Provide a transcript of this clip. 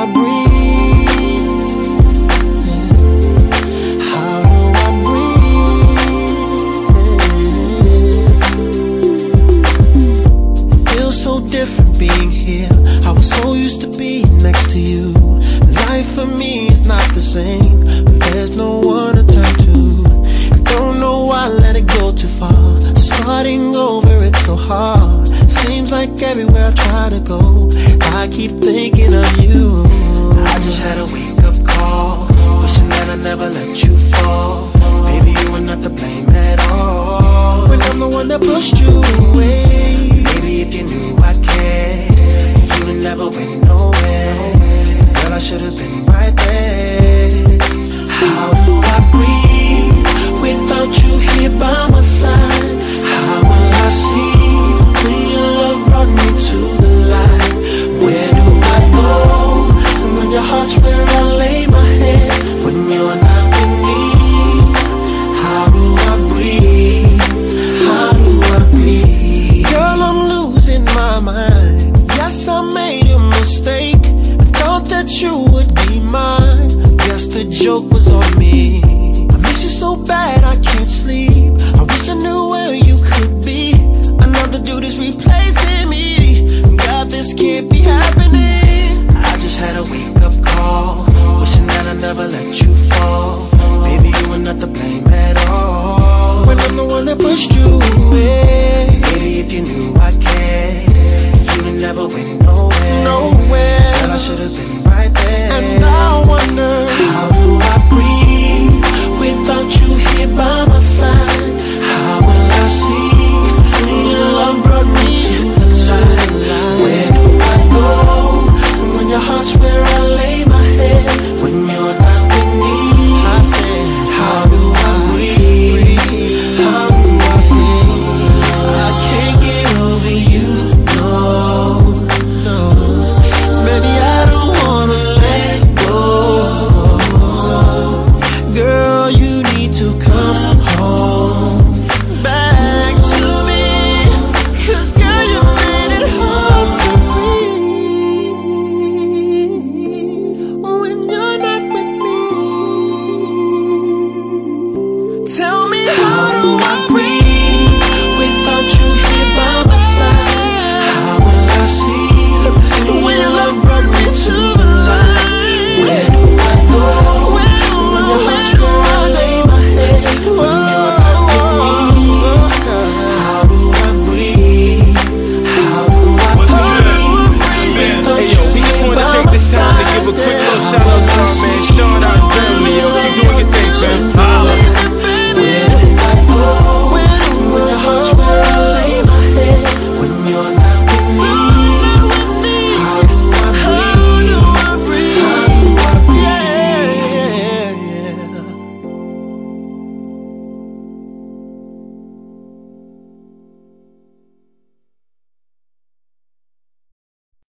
I breathe? How do I breathe? It feels so different being here. I was so used to being next to you. Life for me is not the same when there's no one to turn to. I don't know why I let it go too far. Starting over, it's so hard. Seems like everywhere I try to go, I keep thinking of you. I just had a wake-up call, wishing that I never let you fall. Baby, you were not to blame at all, when I'm the one that pushed you away. Baby, if you knew I cared, you would never went nowhere. Girl, I should have been right there. How do I breathe without you here by my side? How will I see when your love brought me to the light? Where do I go when your heart's where I lay my head? When you're not with me, how do I breathe? How do I breathe? Girl, I'm losing my mind. Yes, I made a mistake. I thought that you would be mine. Guess the joke was on me. I miss you so bad I can't